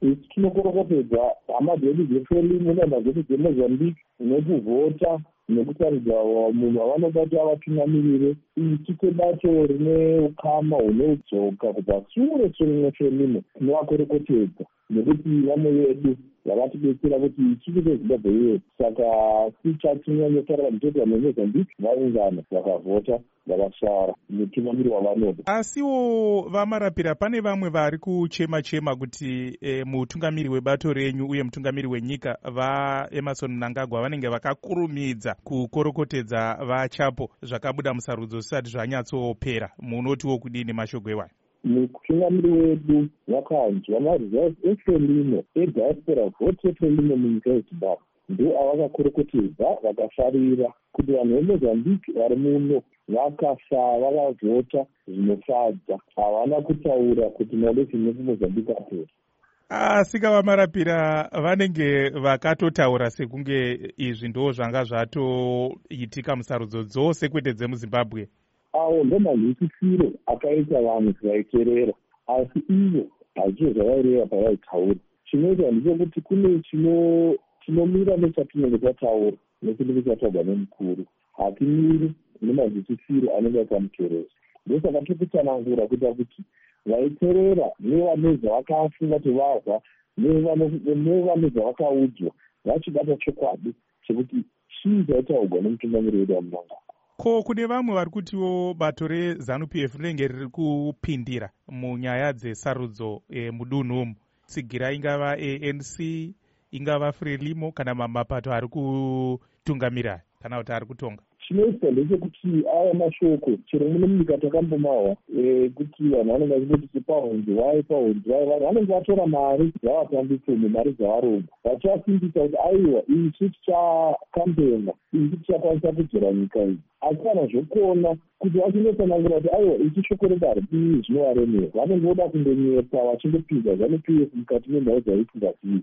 isi tinokorokotedza hama dzedu dzeFrelimo nehama dzedu dzeMozambique nekuvhota nekusaridza munhu wavanoda kuti avatungamirire. Isi sebato rine ukama hune udzoka kubva sure neFrelimo tinovakorokotedza nekuti vamwe vedu vakatidetsera kuti isuku sezimbabwe yedu. Saka tichatinyanyotara mutedza neMozambique vaungana vakavhota vakasvara mutungamiri wavanoda. Asiwo vamarapira pane vamwe vari kuchema kuti mutungamiri webato renyu uye mutungamiri wenyika vaEmmerson Mnangagwa vanenge vakakurumidza kukorokotedza vachapo zvakabuda musarudzo zvisati zvanyatsopera. Munotiwo kudini mashoko ewayo? Mutungamiri wedu wakanzwa maresults eFrelimo ediaspora vote yeFrelimo munyika yeZimbabwe ndo avakakorokotedza vakafarira kuti vanhu veMozambique vari muno vakavhota zvinofadza. Havana kutaura kuti maelekshoni ekuMozambique apera. Asika vamarapira vanenge vakatotaura sekunge izvi ndo zvanga zvatoitika musarudzo dzose kwete dzemuZimbabwe. Awo ndo manzwisisiro akaita vanhu vaiterera, asi ivo hazvo zvavaireva pavaitaura. Chinoita ndechekuti kune chinomira nechatinenge tataura nechinenge chataurwa nemukuru. Hatimiri nemanzwisisiro anenge akamuteerera. Ndosaka tirikutsanangura kuita kuti vaiterera nevanezva vakafunga kuti vazwa nevanezva vakaudzwa vachibata chokwadi chekuti chii chaitaurwa nemutungamiri wedu waMnangagwa. Ko kune vamwe vari kutiwo bato reZANU-PF rinenge riri kupindira munyaya dzesarudzo mudunhu umu, tsigira ingava ANC ingava Frelimo kana mapato ari kutungamira kana kuti ari kutonga. Chinoita ndechekuti aya mashoko chero muno munyika takambomahwa kuti vanhu vanenge vachingoti paunzi wai vanhu vanenge vatora mari dzavapambise nemari dzavarombo vachivasimbisa kuti aiwa isu tichakambena isu tichakwanisa kudzora nyika iyi. Asi kana zvokuona kuti vachindotsanangura kuti aiwa isu shoko redare ii zvinovaremera, vanenge voda kundonyepa vachindopinza ZANU-PF mukati menhau dzaipfumbatiwa.